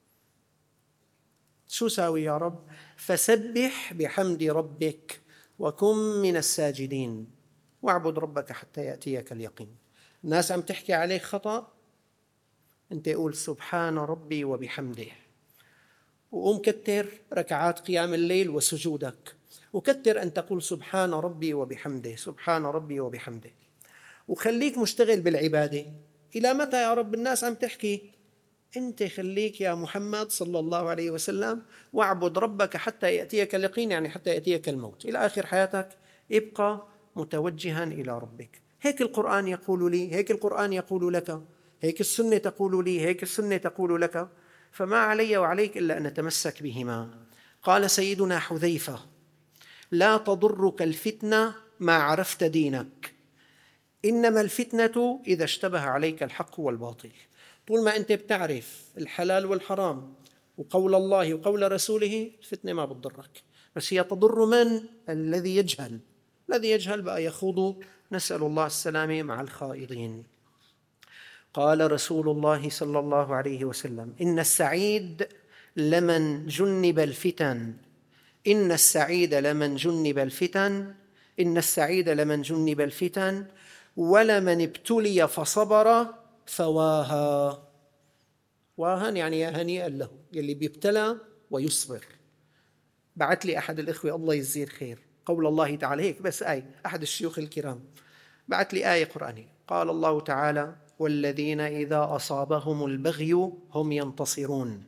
شو ساوي يا رب؟ فسبح بحمد ربك وكن من الساجدين واعبد ربك حتى يأتيك اليقين. الناس عم تحكي عليك خطأ، أنت قول سبحان ربي وبحمده، وقوم كتر ركعات قيام الليل وسجودك، وكتر أن تقول سبحان ربي وبحمده، سبحان ربي وبحمده، وخليك مشتغل بالعبادة. إلى متى يا رب الناس عم تحكي؟ أنت خليك يا محمد صلى الله عليه وسلم واعبد ربك حتى يأتيك اليقين، يعني حتى يأتيك الموت، إلى آخر حياتك ابقى متوجها إلى ربك. هيك القرآن يقول لي، هيك القرآن يقول لك، هيك السنة تقول لي، هيك السنة تقول لك، فما علي وعليك إلا أن نتمسك بهما. قال سيدنا حذيفة: لا تضرك الفتنة ما عرفت دينك، إنما الفتنة إذا اشتبه عليك الحق والباطل. طول ما أنت بتعرف الحلال والحرام وقول الله وقول رسوله، الفتنة ما بتضرك. بس هي تضر من؟ الذي يجهل. الذي يجهل بقى يخوض، نسأل الله السلامة، مع الخائضين. قال رسول الله صلى الله عليه وسلم: إن السعيد لمن جنب الفتن، إن السعيد لمن جنب الفتن، إن السعيد لمن جنب الفتن، ولمن ابتلي فصبر فواها. واها يعني يا هنيئا له، يلي بيبتلى ويصبر. بعت لي أحد الإخوة الله يجزيه خير قول الله تعالى، هيك بس آية، أحد الشيوخ الكرام بعت لي آية قرآنية، قال الله تعالى: والذين إذا أصابهم البغي هم ينتصرون،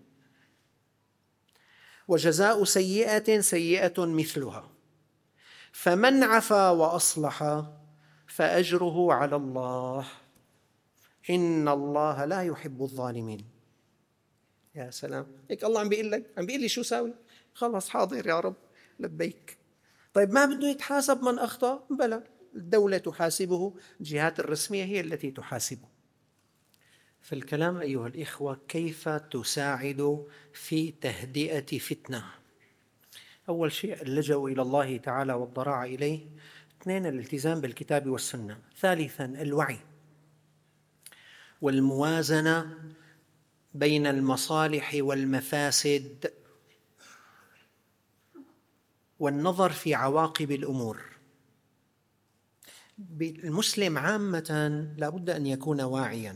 وجزاء سيئة سيئة مثلها، فمن عفا وأصلح فأجره على الله، إن الله لا يحب الظالمين. يا سلام، هيك الله عم بيقول لك، عم بيقول لي شو ساوي؟ خلص حاضر يا رب لبيك. طيب ما بده يتحاسب من أخطأ؟ بلى، الدولة تحاسبه، الجهات الرسمية هي التي تحاسبه. فالكلام أيها الإخوة كيف تساعد في تهدئة فتنة؟ أول شيء اللجأ إلى الله تعالى والضراعة إليه. اثنين، الالتزام بالكتاب والسنة. ثالثا، الوعي والموازنة بين المصالح والمفاسد، والنظر في عواقب الأمور. المسلم عامة لا بد أن يكون واعياً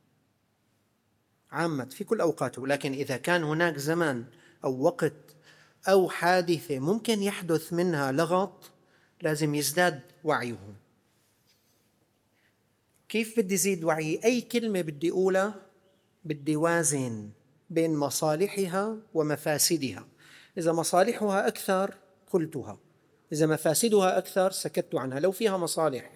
عامة في كل أوقاته، لكن إذا كان هناك زمان أو وقت أو حادثة ممكن يحدث منها لغط، لازم يزداد وعيه. كيف بدي زيد وعي؟ أي كلمة بدي أقولها بدي وازن بين مصالحها ومفاسدها. إذا مصالحها أكثر قلتها، إذا مفاسدها أكثر سكت عنها لو فيها مصالح.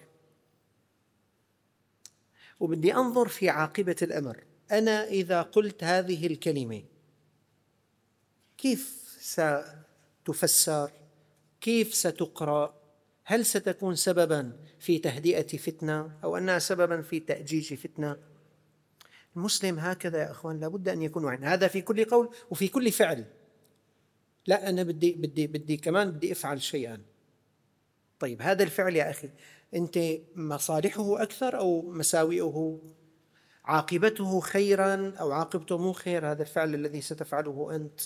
وبدي أنظر في عاقبة الأمر. أنا إذا قلت هذه الكلمة كيف ستفسر؟ كيف ستقرأ؟ هل ستكون سبباً في تهدئة فتنة أو أنها سبباً في تأجيج فتنة؟ المسلم هكذا يا أخوان، لابد أن يكون واعٍ. هذا في كل قول وفي كل فعل. لا أنا بدي بدي بدي كمان بدي أفعل شيئاً. طيب هذا الفعل يا أخي، أنت مصالحه أكثر أو مساوئه؟ عاقبته خيراً أو عاقبته مو خير هذا الفعل الذي ستفعله أنت؟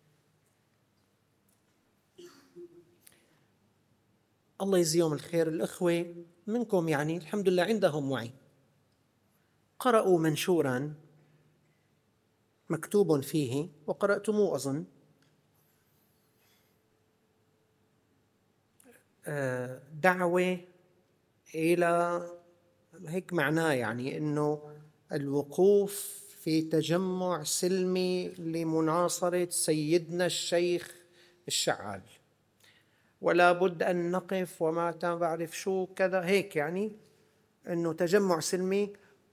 الله يجزيهم الخير الأخوة منكم، يعني الحمد لله عندهم وعي، قرأوا منشوراً مكتوب فيه وقرأتموه أظن، دعوة إلى هيك معناه، يعني أنه الوقوف في تجمع سلمي لمناصرة سيدنا الشيخ الشعال، ولا بد أن نقف وما تعرف شو كذا هيك، يعني أنه تجمع سلمي.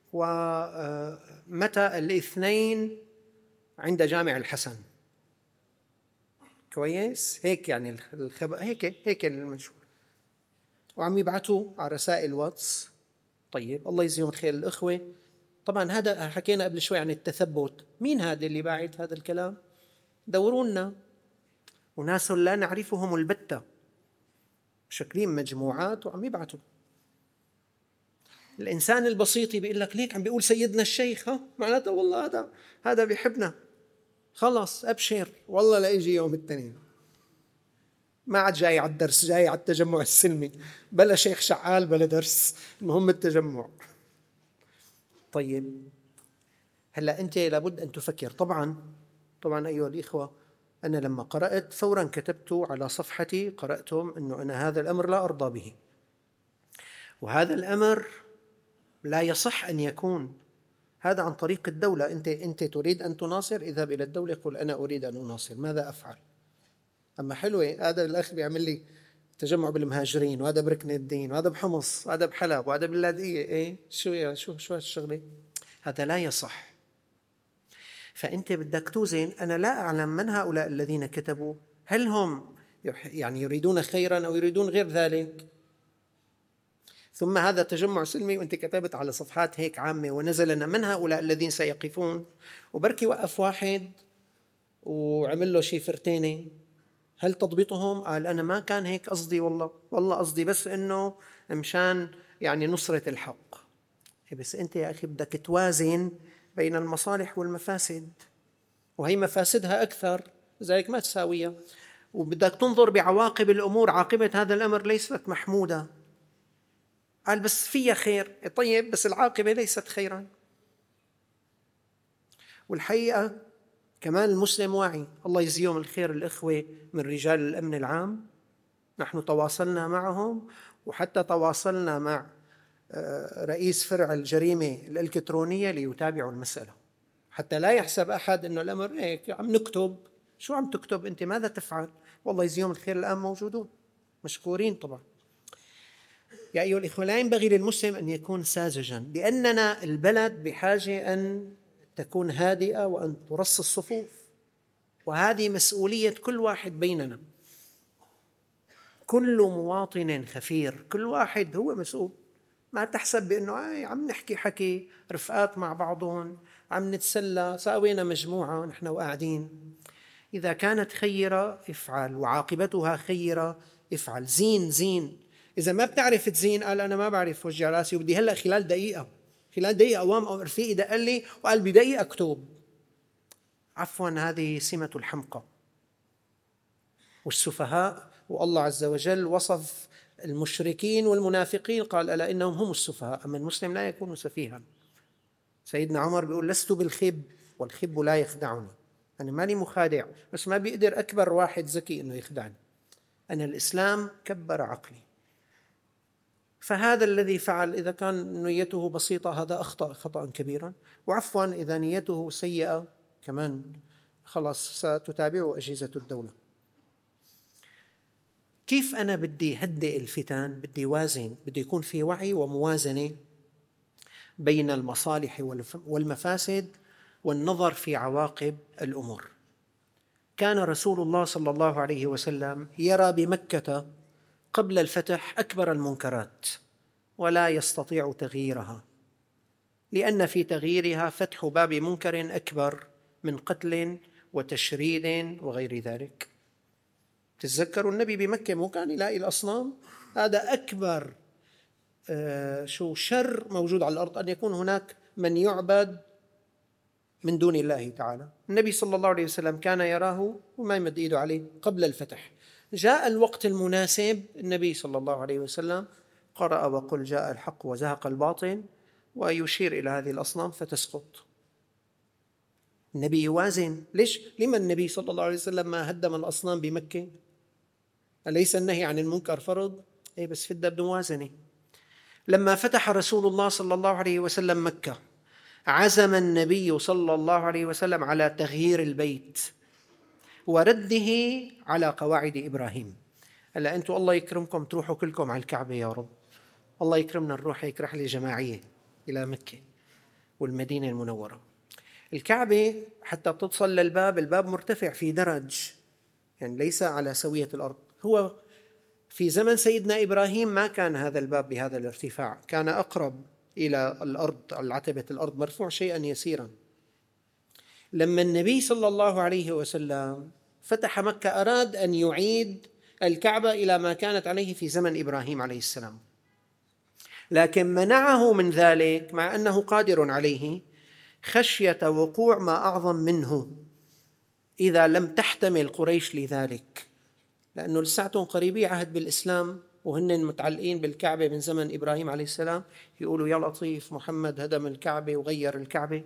ومتى؟ الاثنين عند جامع الحسن. كويس هيك يعني الخبر، هيك هيك المنشور، وعم يبعثوا على رسائل واتس. طيب الله يجزيهم الخير الأخوة. طبعا هذا حكينا قبل شوي عن التثبت. مين هذا اللي باعت هذا الكلام؟ دورونا، وناس لا نعرفهم البتة، شكلين مجموعات وعم يبعثوا. الإنسان البسيط بيقول لك ليك عم بيقول سيدنا الشيخ، ها معناته والله هذا هذا بيحبنا، خلص أبشر والله لا يجي يوم التنين، ما عاد جاي على الدرس، جاي على التجمع السلمي، بلا شيخ شعال بلا درس، المهم التجمع. طيب هلا أنت لابد أن تفكر. طبعا طبعا أيها الإخوة، أنا لما قرأت فورا كتبت على صفحتي، قرأتم أنه أنا هذا الأمر لا أرضى به، وهذا الأمر لا يصح أن يكون هذا عن طريق الدولة. أنت أنت تريد أن تناصر، اذهب إلى الدولة قل أنا أريد أن أناصر، ماذا أفعل؟ أما حلوة هذا الأخ بيعمل لي تجمع بالمهاجرين، وهذا بركن الدين، وهذا بحمص، وهذا بحلب، وهذا باللاذقية. إيه شو يا شو شو هالشغلة؟ هذا لا يصح. فأنت بدك توزن. أنا لا أعلم من هؤلاء الذين كتبوا، هل هم يعني يريدون خيرا أو يريدون غير ذلك؟ ثم هذا تجمع سلمي وأنت كتبت على صفحات هيك عامة ونزل لنا من هؤلاء الذين سيقفون، وبركي وقف واحد وعمل له شي فرتيني. هل تضبطهم؟ قال أنا ما كان هيك قصدي، والله والله قصدي بس إنه مشان يعني نصرة الحق. بس أنت يا أخي بدك توازن بين المصالح والمفاسد، وهي مفاسدها أكثر، لذلك ما تساويها. وبدك تنظر بعواقب الأمور، عاقبة هذا الأمر ليست محمودة. قال بس فيها خير، طيب بس العاقبة ليست خيرا. والحقيقة كمان المسلم واعي، الله يجزيهم الخير الإخوة من رجال الأمن العام، نحن تواصلنا معهم، وحتى تواصلنا مع رئيس فرع الجريمة الإلكترونية ليتابعوا المسألة، حتى لا يحسب أحد أنه الأمر هيك عم نكتب. شو عم تكتب أنت؟ ماذا تفعل؟ والله يجزيهم الخير الآن موجودون مشكورين طبعا. يا أيها الإخوة، لا ينبغي للمسلم أن يكون ساذجا، لأننا البلد بحاجة أن تكون هادئة وأن ترص الصفوف، وهذه مسؤولية كل واحد بيننا. كل مواطن خفير، كل واحد هو مسؤول. ما تحسب بأنه عم نحكي حكي رفقات مع بعضهم، عم نتسلى، ساوينا مجموعة نحن وقاعدين. إذا كانت خيرة افعل، وعاقبتها خيرة افعل. زين زين. إذا ما بتعرف تزين، قال أنا ما بعرف وجع راسي وبدي هلأ خلال دقيقة خلال دقيقة قوام أو رفيقي دق لي وقال بدقيقة أكتب. عفوا، هذه سمة الحمقى والسفهاء. والله عز وجل وصف المشركين والمنافقين، قال ألا إنهم هم السفهاء، أما المسلم لا يكون سفيها. سيدنا عمر بيقول لست بالخب والخب لا يخدعني. أنا ماني مخادع، بس ما بيقدر أكبر واحد ذكي إنه يخدعني. أنا الإسلام كبر عقلي. فهذا الذي فعل إذا كان نيته بسيطة هذا أخطأ خطأ كبيرا، وعفوا إذا نيته سيئة كمان خلاص ستتابعه أجهزة الدولة. كيف أنا بدي هدئ الفتن؟ بدي وازن، بدي يكون في وعي وموازنة بين المصالح والمفاسد والنظر في عواقب الأمور. كان رسول الله صلى الله عليه وسلم يرى بمكة قبل الفتح أكبر المنكرات ولا يستطيع تغييرها، لأن في تغييرها فتح باب منكر أكبر من قتل وتشريد وغير ذلك. تتذكروا النبي بمكة مو كان يلاقي الأصنام؟ هذا أكبر آه شو شر موجود على الأرض، أن يكون هناك من يعبد من دون الله تعالى. النبي صلى الله عليه وسلم كان يراه وما يمد إيده عليه قبل الفتح. جاء الوقت المناسب، النبي صلى الله عليه وسلم قرأ وقل جاء الحق وزهق الباطل، ويشير إلى هذه الأصنام فتسقط. النبي يوازن. ليش؟ لما النبي صلى الله عليه وسلم ما هدم الأصنام بمكة؟ أليس النهي عن المنكر فرض؟ أي بس في الدب موازنة. لما فتح رسول الله صلى الله عليه وسلم مكة، عزم النبي صلى الله عليه وسلم على تغيير البيت ورده على قواعد إبراهيم. هلا أنتم الله يكرمكم تروحوا كلكم على الكعبة يا رب، الله يكرمنا نروح هيك رحلة جماعية إلى مكة والمدينة المنورة. الكعبة حتى تتصل للباب، الباب مرتفع في درج، يعني ليس على سوية الأرض. هو في زمن سيدنا إبراهيم ما كان هذا الباب بهذا الارتفاع، كان أقرب إلى الأرض، العتبة الأرض مرفوع شيئا يسيرا. لما النبي صلى الله عليه وسلم فتح مكة أراد أن يعيد الكعبة إلى ما كانت عليه في زمن إبراهيم عليه السلام، لكن منعه من ذلك مع أنه قادر عليه خشية وقوع ما أعظم منه إذا لم تحتمل قريش لذلك، لأنه لساتهم قريبي عهد بالإسلام وهن متعلقين بالكعبة من زمن إبراهيم عليه السلام، يقولوا يا لطيف محمد هدم الكعبة وغير الكعبة.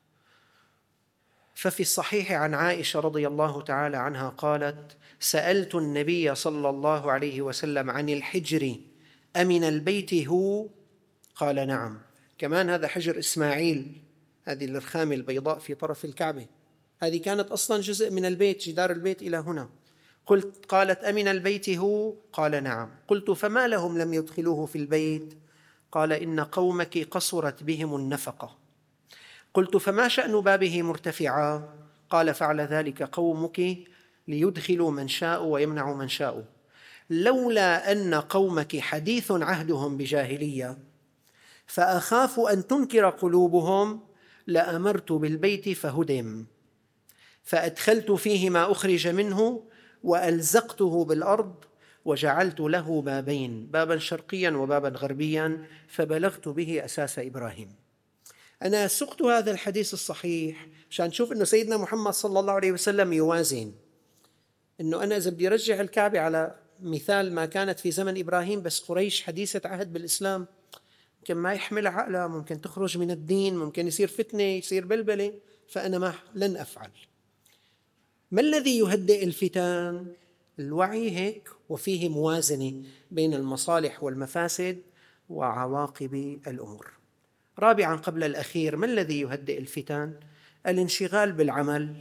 ففي الصحيح عن عائشة رضي الله تعالى عنها قالت: سألت النبي صلى الله عليه وسلم عن الحجر أمن البيت هو؟ قال نعم. كمان هذا حجر إسماعيل، هذه الرخامة البيضاء في طرف الكعبة، هذه كانت أصلا جزء من البيت، جدار البيت إلى هنا. قلت قالت أمن البيت هو؟ قال نعم. قلت فما لهم لم يدخلوه في البيت؟ قال إن قومك قصرت بهم النفقة. قلت فما شأن بابه مرتفعا؟ قال فعل ذلك قومك ليدخلوا من شاء ويمنعوا من شاء. لولا أن قومك حديث عهدهم بجاهلية فأخاف أن تنكر قلوبهم لأمرت بالبيت فهدم، فأدخلت فيه ما أخرج منه وألزقته بالأرض وجعلت له بابين، بابا شرقيا وبابا غربيا، فبلغت به أساس إبراهيم. أنا سقت هذا الحديث الصحيح عشان نشوف أنه سيدنا محمد صلى الله عليه وسلم يوازن، أنه أنا إذا بدي أرجع الكعبة على مثال ما كانت في زمن إبراهيم بس قريش حديثة عهد بالإسلام، ممكن ما يحمل عقلها، ممكن تخرج من الدين، ممكن يصير فتنة، يصير بلبلة، فأنا ما لن أفعل. ما الذي يهدئ الفتن؟ الوعي هيك، وفيه موازنة بين المصالح والمفاسد وعواقب الأمور. رابعا قبل الأخير، ما الذي يهدئ الفتن؟ الانشغال بالعمل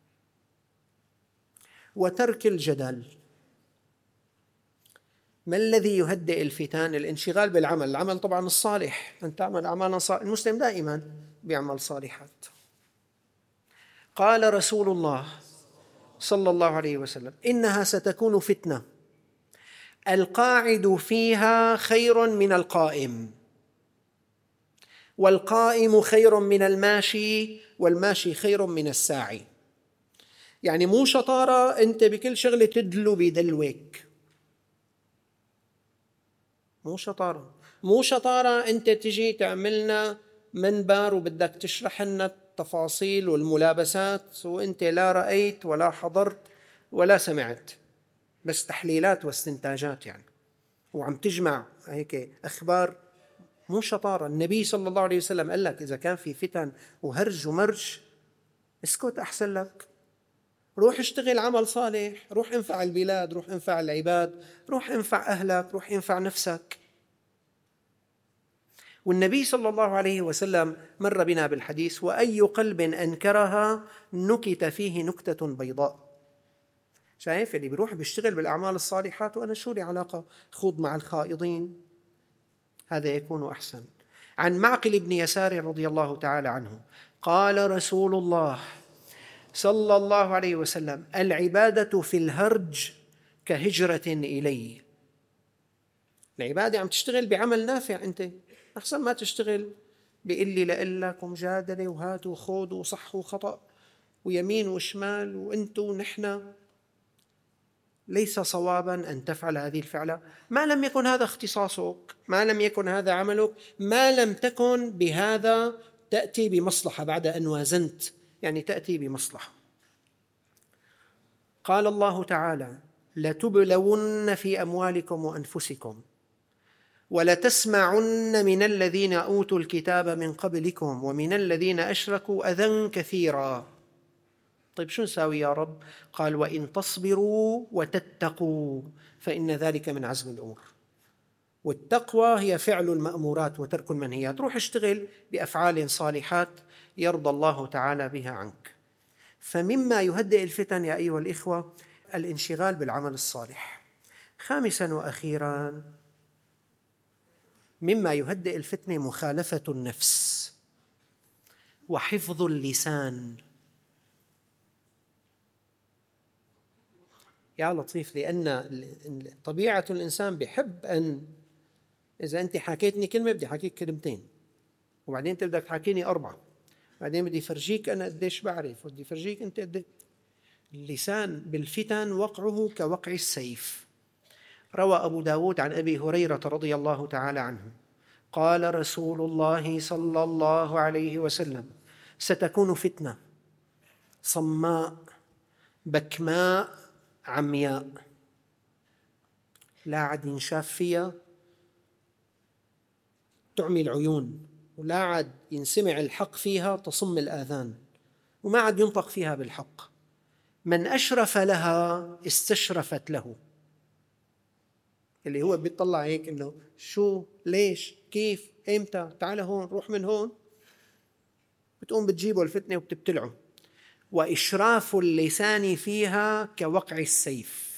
وترك الجدل. ما الذي يهدئ الفتن؟ الانشغال بالعمل، العمل طبعا الصالح، أن تعمل أعمالا صالحة، المسلم دائما بيعمل صالحات. قال رسول الله صلى الله عليه وسلم إنها ستكون فتنة القاعد فيها خير من القائم، والقائم خير من الماشي، والماشي خير من الساعي. يعني مو شطارة أنت بكل شغلة تدلو بدلوك، مو شطارة مو شطارة أنت تجي تعملنا منبر وبدك تشرح لنا التفاصيل والملابسات وأنت لا رأيت ولا حضرت ولا سمعت، بس تحليلات واستنتاجات يعني، وعم تجمع هيك أخبار. مو شطارة. النبي صلى الله عليه وسلم قال لك إذا كان في فتن وهرج ومرج اسكت أحسن لك، روح اشتغل عمل صالح، روح انفع البلاد، روح انفع العباد، روح انفع أهلك، روح انفع نفسك. والنبي صلى الله عليه وسلم مر بنا بالحديث وأي قلب أنكرها نكت فيه نكتة بيضاء. شايف اللي بيروح بيشتغل بالأعمال الصالحات وأنا شو لي علاقة خوض مع الخائضين؟ هذا يكون أحسن. عن معقل بن يسار رضي الله تعالى عنه قال رسول الله صلى الله عليه وسلم العبادة في الهرج كهجرة إلي. العبادة عم تشتغل بعمل نافع، أنت أحسن ما تشتغل بإلي لإلك ومجادلة وهات وخوض وصح وخطأ ويمين وشمال وأنتو ونحن. ليس صوابا أن تفعل هذه الفعلة ما لم يكن هذا اختصاصك، ما لم يكن هذا عملك، ما لم تكن بهذا تأتي بمصلحة بعد أن وازنت، يعني تأتي بمصلحة. قال الله تعالى لتبلون في أموالكم وأنفسكم ولتسمعن من الذين أوتوا الكتاب من قبلكم ومن الذين أشركوا أذى كثيرا. طيب شو نساوي يا رب؟ قال وإن تصبروا وتتقوا فإن ذلك من عزم الأمور. والتقوى هي فعل المأمورات وترك المنهيات. روح اشتغل بأفعال صالحات يرضى الله تعالى بها عنك. فمما يهدئ الفتن يا أيها الإخوة الانشغال بالعمل الصالح. خامسا وأخيرا مما يهدئ الفتنة مخالفة النفس وحفظ اللسان. يا لطيف، لأن طبيعة الإنسان بحب أن إذا أنت حكيتني كلمة بدي حكيك كلمتين، وبعدين أنت بدك تحكيني أربعة، بعدين بدي فرجيك أنا قديش بعرف، ودي فرجيك أنت قديش. اللسان بالفتن وقعه كوقع السيف. روى أبو داود عن أبي هريرة رضي الله تعالى عنه قال رسول الله صلى الله عليه وسلم ستكون فتنة صماء بكماء عمياء لا عاد ينشاف فيها تعمي العيون، ولا عاد ينسمع الحق فيها تصم الآذان، وما عاد ينطق فيها بالحق. من أشرف لها استشرفت له، اللي هو بيطلع هيك إنه شو ليش كيف إمتى تعال هون روح من هون، بتقوم بتجيبه الفتنة وبتبتلعه. وإشراف اللسان فيها كوقع السيف.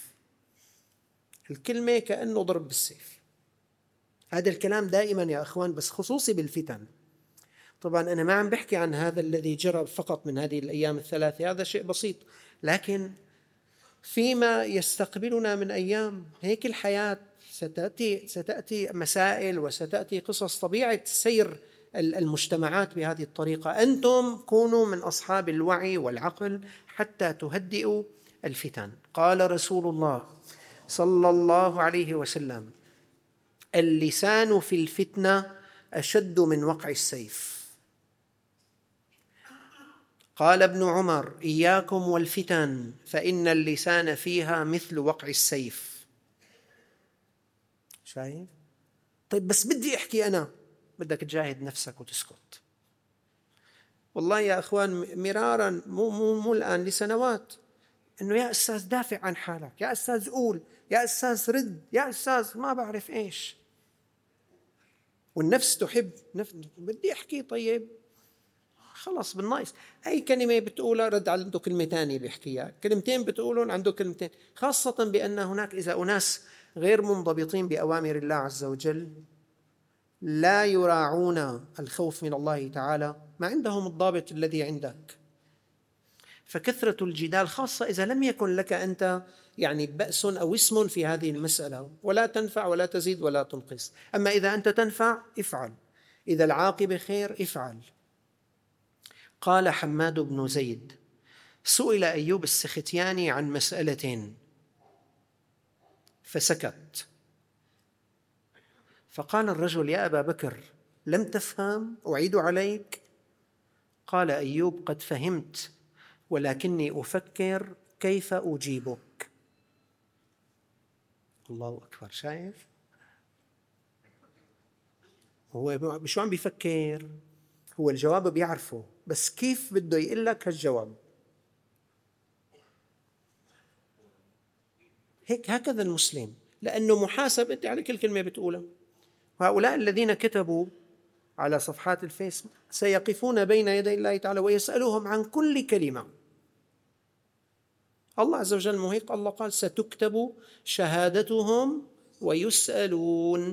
الكلمة كأنه ضرب بالسيف. هذا الكلام دائما يا أخوان، بس خصوصي بالفتن. طبعا أنا ما عم بحكي عن هذا الذي جرى فقط من هذه الأيام الثلاثة، هذا شيء بسيط، لكن فيما يستقبلنا من أيام، هيك الحياة ستأتي ستأتي مسائل وستأتي قصص، طبيعة سير المجتمعات بهذه الطريقة. أنتم كونوا من أصحاب الوعي والعقل حتى تهدئوا الفتن. قال رسول الله صلى الله عليه وسلم: اللسان في الفتنة أشد من وقع السيف. قال ابن عمر: إياكم والفتن فإن اللسان فيها مثل وقع السيف. شايف؟ طيب بس بدي أحكي أنا، بدك تجاهد نفسك وتسكت. والله يا أخوان مرارا، مو, مو, مو الآن، لسنوات، إنه يا أستاذ دافع عن حالك، يا أستاذ قول، يا أستاذ رد، يا أستاذ ما بعرف إيش. والنفس تحب، نفس بدي أحكي، طيب خلص بالناقص، أي كلمة بتقولها رد عنده كلمة تانية بيحكيها، كلمتين بتقولون عنده كلمتين، خاصة بأن هناك إذا أناس غير منضبطين بأوامر الله عز وجل، لا يراعون الخوف من الله تعالى، ما عندهم الضابط الذي عندك. فكثرة الجدال، خاصة إذا لم يكن لك أنت يعني بأس أو اسم في هذه المسألة، ولا تنفع ولا تزيد ولا تنقص. أما إذا أنت تنفع افعل، إذا العاقبة خير افعل. قال حماد بن زيد: سئل أيوب السختياني عن مسألة فسكت، فقال الرجل: يا أبا بكر لم تفهم؟ أعيد عليك؟ قال أيوب: قد فهمت، ولكني أفكر كيف أجيبك. الله أكبر. شايف؟ هو شو عم بيفكر؟ هو الجواب بيعرفه، بس كيف بده يقول لك هالجواب. هيك هكذا المسلم، لأنه محاسب أنت على كل كلمة بتقولها. وهؤلاء الذين كتبوا على صفحات الفيس سيقفون بين يدي الله تعالى ويسألهم عن كل كلمة. الله عز وجل مهيق، الله قال: ستكتب شهادتهم ويسألون.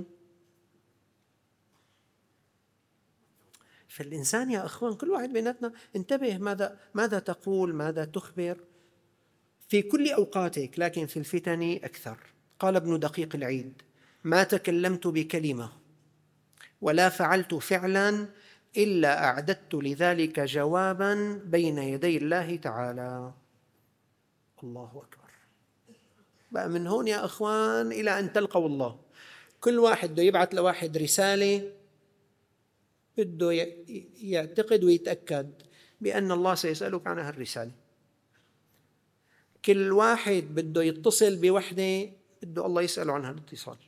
فالإنسان يا أخوان، كل واحد بيناتنا انتبه ماذا ماذا تقول، ماذا تخبر في كل أوقاتك، لكن في الفتن أكثر. قال ابن دقيق العيد: ما تكلمت بكلمة ولا فعلت فعلا إلا أعددت لذلك جوابا بين يدي الله تعالى. الله أكبر. بقى من هون يا أخوان إلى أن تلقوا الله، كل واحد بده يبعث لواحد رسالة، بده يعتقد ويتأكد بأن الله سيسألك عن هالرسالة. كل واحد بده يتصل بوحدة، بده الله يسأله عن هالاتصال.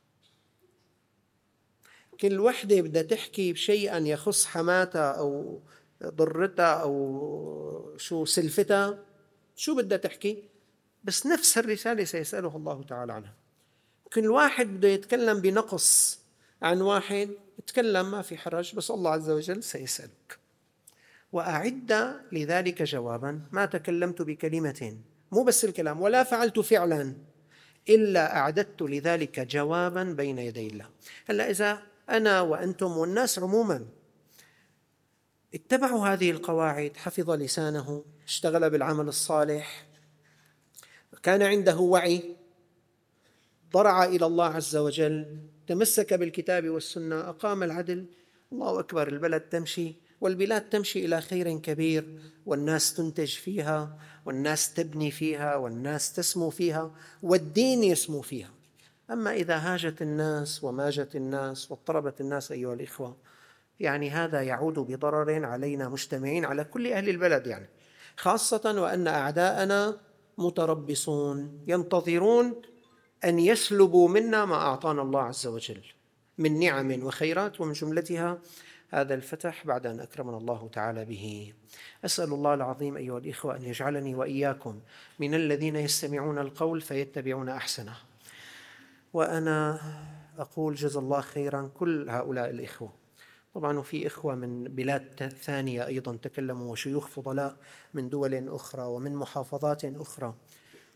كل وحدة بدها تحكي بشيئا يخص حماتها أو ضرتها أو شو سلفتها، شو بدها تحكي، بس نفس الرسالة سيسأله الله تعالى عنها. كل واحد بده يتكلم بنقص عن واحد، يتكلم ما في حرج، بس الله عز وجل سيسألك. وأعد لذلك جوابا: ما تكلمت بكلمة، مو بس الكلام، ولا فعلت فعلا إلا أعددت لذلك جوابا بين يدي الله. هلأ إذا أنا وأنتم والناس عموما اتبعوا هذه القواعد، حفظ لسانه، اشتغل بالعمل الصالح، كان عنده وعي، ضرع إلى الله عز وجل، تمسك بالكتاب والسنة، أقام العدل، الله أكبر، البلد تمشي، والبلاد تمشي إلى خير كبير، والناس تنتج فيها، والناس تبني فيها، والناس تسمو فيها، والدين يسمو فيها. أما إذا هاجت الناس وماجت الناس واضطربت الناس أيها الإخوة، يعني هذا يعود بضرر علينا مجتمعين، على كل أهل البلد، يعني خاصة وأن أعداءنا متربصون ينتظرون أن يسلبوا منا ما أعطانا الله عز وجل من نعم وخيرات، ومن جملتها هذا الفتح بعد أن أكرمنا الله تعالى به. أسأل الله العظيم أيها الإخوة أن يجعلني وإياكم من الذين يستمعون القول فيتبعون أحسنه. وأنا أقول جزا الله خيرا كل هؤلاء الإخوة. طبعا وفي إخوة من بلاد ثانية أيضا تكلموا، وشيوخ فضلاء من دول أخرى ومن محافظات أخرى،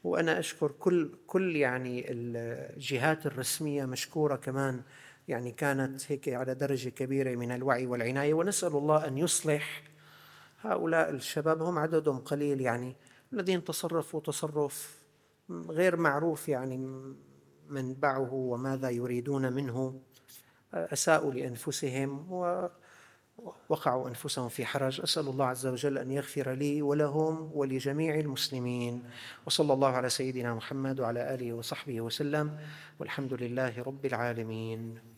وأنا أشكر كل كل يعني الجهات الرسمية مشكورة كمان، يعني كانت هيك على درجة كبيرة من الوعي والعناية. ونسأل الله أن يصلح هؤلاء الشباب، هم عددهم قليل يعني، الذين تصرفوا تصرف غير معروف يعني منبعه وماذا يريدون منه، أساءوا لأنفسهم ووقعوا أنفسهم في حرج. أسأل الله عز وجل أن يغفر لي ولهم ولجميع المسلمين، وصلى الله على سيدنا محمد وعلى آله وصحبه وسلم، والحمد لله رب العالمين.